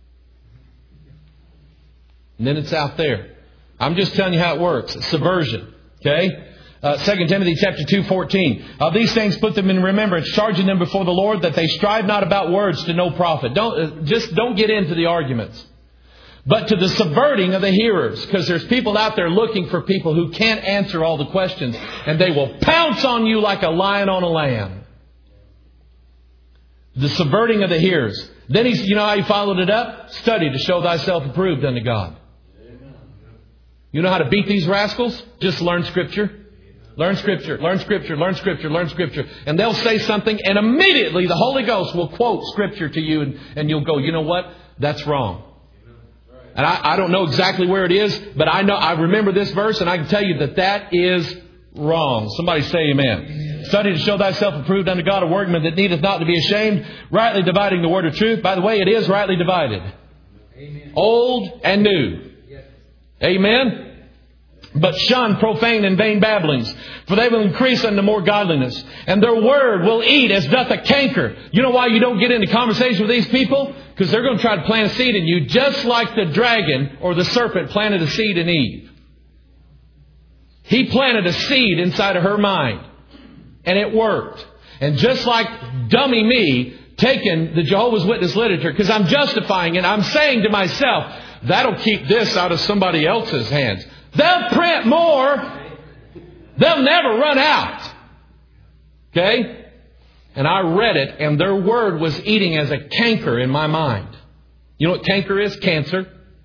And then it's out there. I'm just telling you how it works. It's subversion. Okay? Uh, Second Timothy chapter two, fourteen. Of these things put them in remembrance, charging them before the Lord that they strive not about words to no profit. Don't uh, just don't get into the arguments, but to the subverting of the hearers, because there's people out there looking for people who can't answer all the questions, and they will pounce on you like a lion on a lamb. The subverting of the hearers. Then he's, you know how he followed it up? Study to show thyself approved unto God. You know how to beat these rascals? Just learn Scripture. Learn Scripture, learn Scripture, learn Scripture, learn Scripture. And they'll say something, and immediately the Holy Ghost will quote Scripture to you, and, and you'll go, you know what? That's wrong. And I, I don't know exactly where it is, but I know I remember this verse, and I can tell you that that is wrong. Somebody say amen. Amen. Study to show thyself approved unto God, a workman that needeth not to be ashamed, rightly dividing the word of truth. By the way, it is rightly divided. Amen. Old and new. Yes. Amen. But shun profane and vain babblings, for they will increase unto more godliness. And their word will eat as doth a canker. You know why you don't get into conversation with these people? Because they're going to try to plant a seed in you, just like the dragon or the serpent planted a seed in Eve. He planted a seed inside of her mind. And it worked. And just like dummy me, taking the Jehovah's Witness literature, because I'm justifying it, I'm saying to myself, that'll keep this out of somebody else's hands. They'll print more. They'll never run out. Okay? And I read it, and their word was eating as a canker in my mind. You know what canker is? Cancer.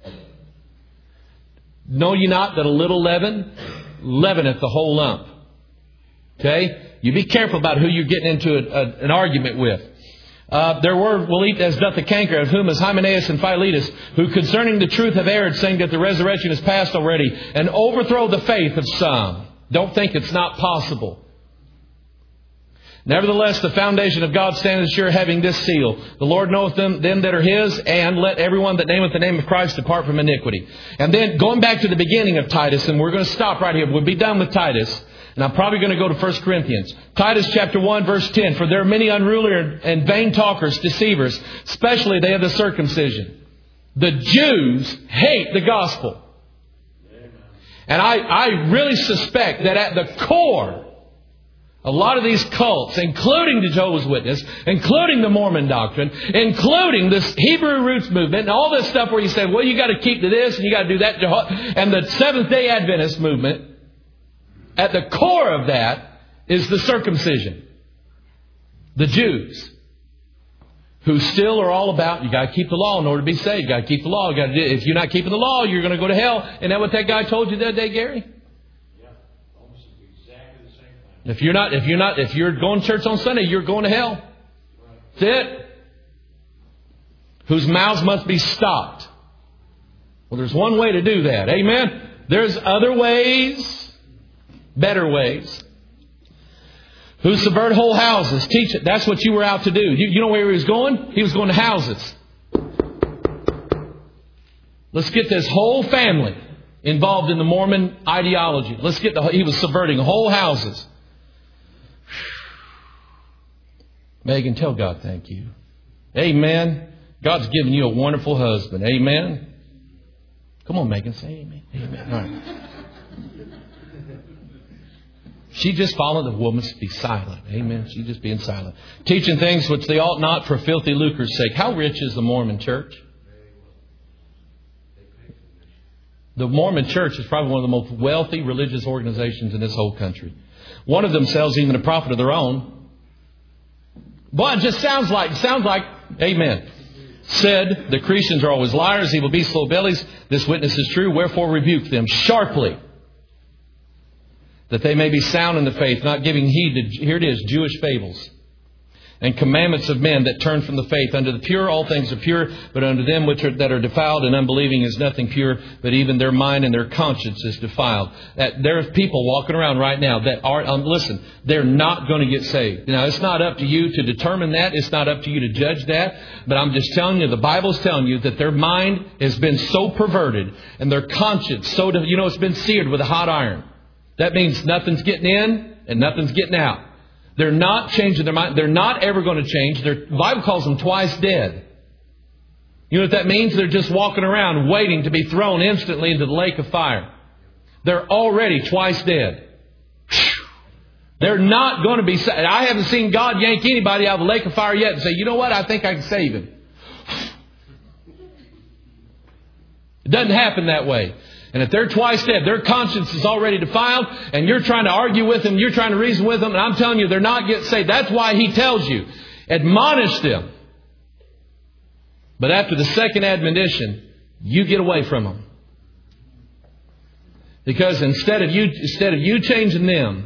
Know ye not that a little leaven leaveneth the whole lump? Okay? You be careful about who you're getting into a, a, an argument with. Uh, their word will eat as doth the canker, of whom is Hymenaeus and Philetus, who concerning the truth have erred, saying that the resurrection is past already, and overthrow the faith of some. Don't think it's not possible. Nevertheless, the foundation of God standeth sure, having this seal. The Lord knoweth them, them that are His, and let everyone that nameth the name of Christ depart from iniquity. And then going back to the beginning of Titus, and we're going to stop right here. We'll be done with Titus. And I'm probably going to go to First Corinthians. Titus chapter one, verse ten. For there are many unruly and vain talkers, deceivers, especially they of the circumcision. The Jews hate the gospel. And I, I really suspect that at the core, a lot of these cults, including the Jehovah's Witness, including the Mormon doctrine, including this Hebrew roots movement, and all this stuff where you say, well, you got to keep to this and you got to do that, and the Seventh-day Adventist movement, at the core of that is the circumcision. The Jews. Who still are all about, you got to keep the law in order to be saved. You got to keep the law. You got to do, if you're not keeping the law, you're going to go to hell. Isn't that what that guy told you the other day, Gary? Yeah, almost exactly the same thing. If you're not, if you're not, if you're going to church on Sunday, you're going to hell. Right. That's it. whose mouths must be stopped. Well, there's one way to do that. Amen? There's other ways, better ways. Who subvert whole houses. Teach it. That's what you were out to do. You, you know where he was going? He was going to houses. Let's get this whole family involved in the Mormon ideology. Let's get the, he was subverting whole houses. Megan, tell God thank you. Amen. God's given you a wonderful husband. Amen. Come on, Megan, say amen. Amen. All right. She just followed the woman to be silent. Amen. She just being silent. Teaching things which they ought not for filthy lucre's sake. How rich is the Mormon church? The Mormon church is probably one of the most wealthy religious organizations in this whole country. One of them sells even a prophet of their own. Boy, it just sounds like, sounds like, amen. Said, the Christians are always liars, evil beasts, slow bellies. This witness is true. Wherefore rebuke them sharply, that they may be sound in the faith, not giving heed to, here it is, Jewish fables and commandments of men that turn from the faith. Unto the pure all things are pure, but unto them which are, that are defiled and unbelieving is nothing pure, but even their mind and their conscience is defiled. That there are people walking around right now that are, um, listen, they're not going to get saved. Now, it's not up to you to determine that. It's not up to you to judge that. But I'm just telling you, the Bible's telling you that their mind has been so perverted and their conscience so, you know, it's been seared with a hot iron. That means nothing's getting in and nothing's getting out. They're not changing their mind. They're not ever going to change. Their, the Bible calls them twice dead. You know what that means? They're just walking around waiting to be thrown instantly into the lake of fire. They're already twice dead. They're not going to be saved. I haven't seen God yank anybody out of the lake of fire yet and say, you know what? I think I can save him. It doesn't happen that way. And if they're twice dead, their conscience is already defiled, and you're trying to argue with them, you're trying to reason with them, and I'm telling you, they're not getting saved. That's why he tells you, admonish them. But after the second admonition, you get away from them. Because instead of you, instead of you changing them,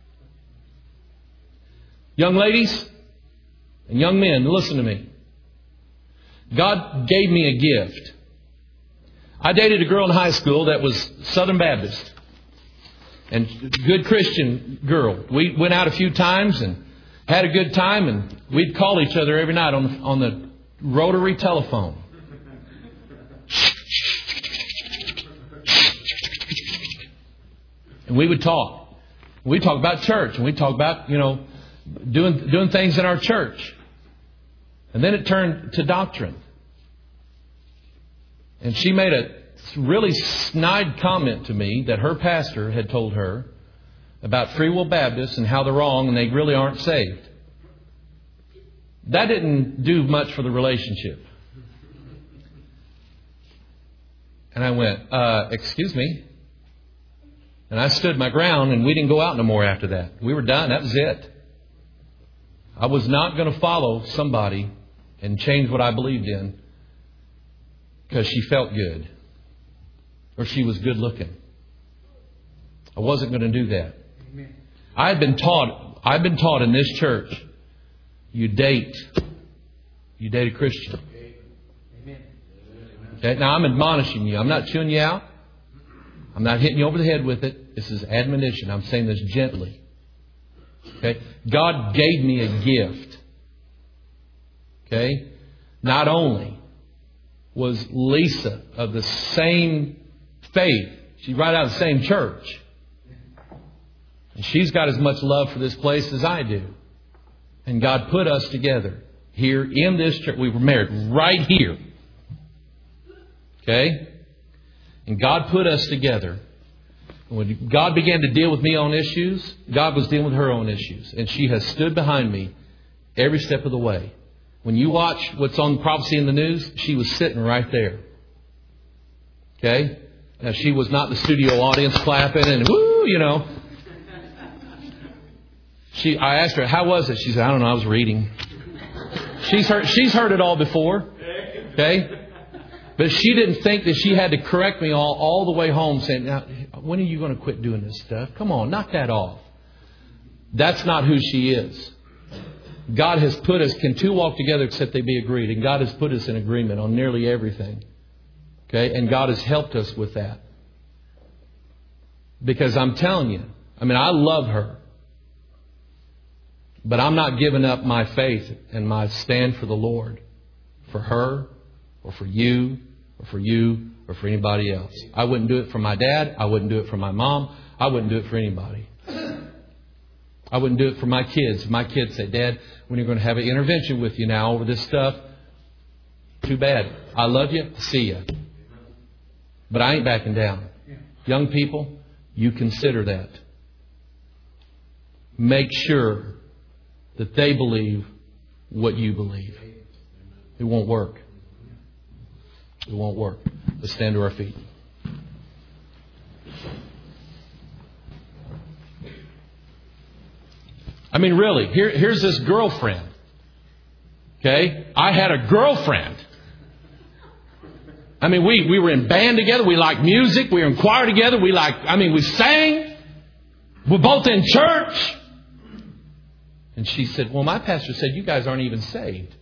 young ladies and young men, listen to me. God gave me a gift. I dated a girl in high school that was Southern Baptist and good Christian girl. We went out a few times and had a good time, and we'd call each other every night on the, on the rotary telephone. And we would talk. We'd talk about church, and we'd talk about, you know, doing doing things in our church. And then it turned to doctrine. And she made a really snide comment to me that her pastor had told her about Free Will Baptists and how they're wrong and they really aren't saved. That didn't do much for the relationship. And I went, uh, excuse me. And I stood my ground, and we didn't go out no more after that. We were done. That was it. I was not going to follow somebody and change what I believed in because she felt good or she was good looking. I wasn't going to do that. Amen. I had been taught, I've been taught in this church, you date, you date a Christian. Amen. Okay, now I'm admonishing you. I'm not chewing you out. I'm not hitting you over the head with it. This is admonition. I'm saying this gently. Okay, God gave me a gift. Okay, not only was Lisa of the same faith, she's right out of the same church, and she's got as much love for this place as I do. And God put us together here in this church. We were married right here. Okay, and God put us together. When God began to deal with me on issues, God was dealing with her own issues. And she has stood behind me every step of the way. When you watch what's on Prophecy in the News, she was sitting right there. Okay? Now, she was not the studio audience clapping and woo, you know. She, I asked her, how was it? She said, I don't know, I was reading. She's heard, she's heard it all before. Okay? But she didn't think that she had to correct me all, all the way home saying, now, when are you going to quit doing this stuff? Come on, knock that off. That's not who she is. God has put us, can two walk together except they be agreed? And God has put us in agreement on nearly everything. Okay? And God has helped us with that. Because I'm telling you, I mean, I love her. But I'm not giving up my faith and my stand for the Lord for her or for you or for you or for anybody else. I wouldn't do it for my dad. I wouldn't do it for my mom. I wouldn't do it for anybody. I wouldn't do it for my kids. If my kids say, Dad, when you're going to have an intervention with you now over this stuff, too bad. I love you. See ya. But I ain't backing down. Young people, you consider that. Make sure that they believe what you believe. It won't work. It won't work. Let's stand to our feet. I mean, really, here, here's this girlfriend. Okay? I had a girlfriend. I mean, we, we were in band together. We liked music. We were in choir together. We liked, I mean, we sang. We're both in church. And she said, well, my pastor said you guys aren't even saved.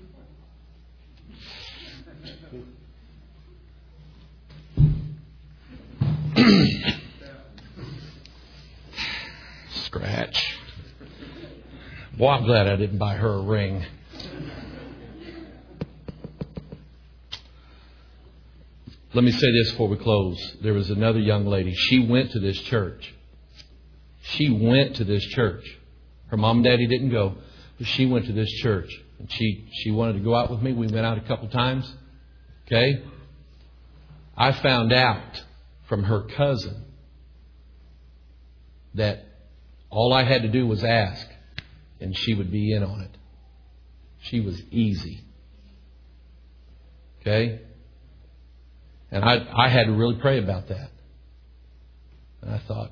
Scratch. Boy, I'm glad I didn't buy her a ring. Let me say this before we close. There was another young lady. She went to this church. She went to this church. Her mom and daddy didn't go, but she went to this church. And she, she wanted to go out with me. We went out a couple times. Okay? I found out from her cousin that all I had to do was ask, and she would be in on it. She was easy. Okay? And I, I had to really pray about that. And I thought,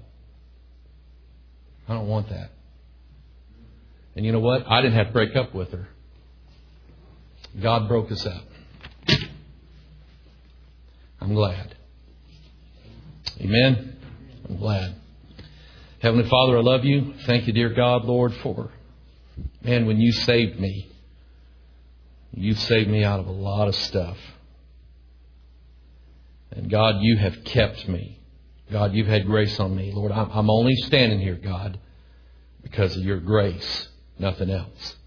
I don't want that. And you know what? I didn't have to break up with her. God broke us up. I'm glad. Amen? I'm glad. Heavenly Father, I love you. Thank you, dear God, Lord, for, man, when you saved me, you saved me out of a lot of stuff. And God, you have kept me. God, you've had grace on me. Lord, I'm, I'm only standing here, God, because of your grace. Nothing else.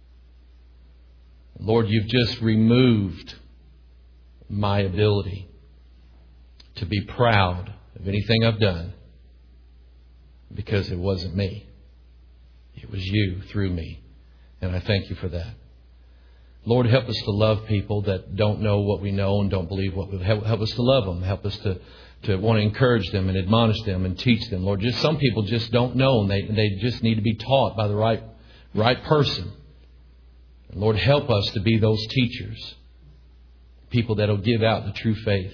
Lord, you've just removed my ability to be proud of anything I've done because it wasn't me. It was you through me. And I thank you for that. Lord, help us to love people that don't know what we know and don't believe what we help, help us to love them. Help us to, to want to encourage them and admonish them and teach them. Lord, just some people just don't know and they, they just need to be taught by the right Right person. And Lord, help us to be those teachers. People that will give out the true faith.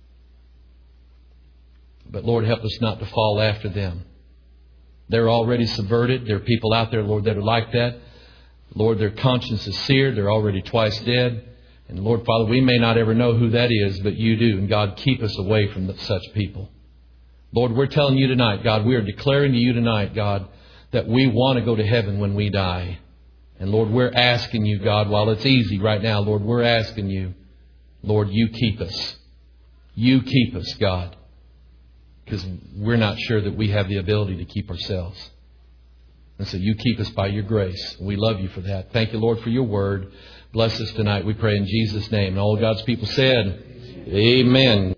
But Lord, help us not to fall after them. They're already subverted. There are people out there, Lord, that are like that. Lord, their conscience is seared. They're already twice dead. And Lord, Father, we may not ever know who that is, but you do. And God, keep us away from such people. Lord, we're telling you tonight, God, we are declaring to you tonight, God, that we want to go to heaven when we die. And Lord, we're asking you, God, while it's easy right now, Lord, we're asking you, Lord, you keep us. You keep us, God. Because we're not sure that we have the ability to keep ourselves. And so you keep us by your grace. We love you for that. Thank you, Lord, for your word. Bless us tonight, we pray in Jesus' name. And all God's people said, amen.